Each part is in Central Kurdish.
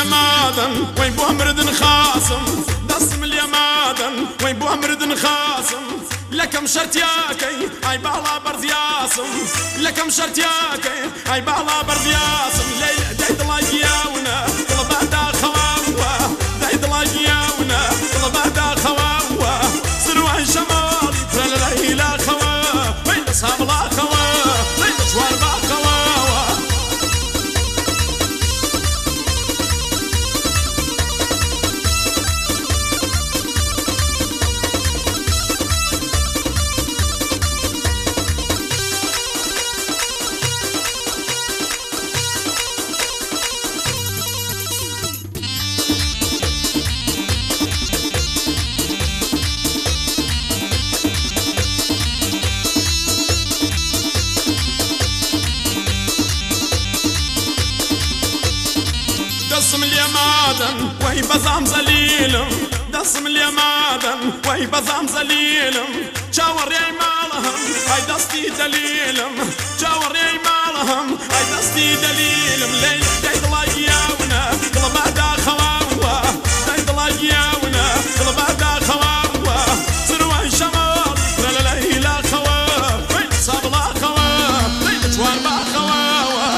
اليمادن وين بو مردن خاصم دسم اليمادن وين بو مردن خاصم لكم شرط ياكي اي بالا برد ياسم لكم شرط ياكي اي بالا برد ياسم لي دايد لاجياونا طلبا دا خواوا دايد لاجياونا طلبا دا خواوا سروان شمالي ترى لا خوا وين اصحاب لا خوا وين مشوار با خوا دسم اليمادن وهي بزام زليلم دسم اليمادن وهي بزام زليلم جاور يا مالهم هاي دستي دليلم جاور يا مالهم هاي دستي دليلم ليل دايد لاجياونا طلبا دا خواوا دايد لاجياونا طلبا دا خواوا سروان شمال ترى لا خوا وين صاب لا خوا وين جوار با خواوا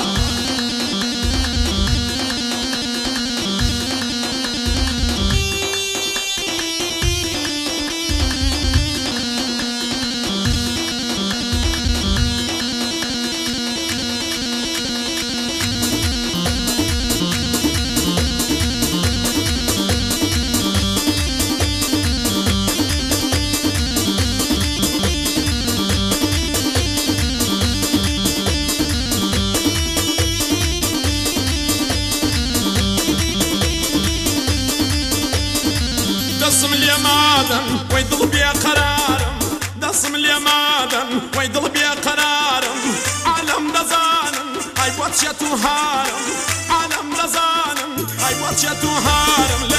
دسم اليمادن ويضل بيا قرارم دسم اليمادن ويضل بيا قرارم عالم دزانم هاي بوتشتو هارم عالم دزانم هاي بوتشتو هارم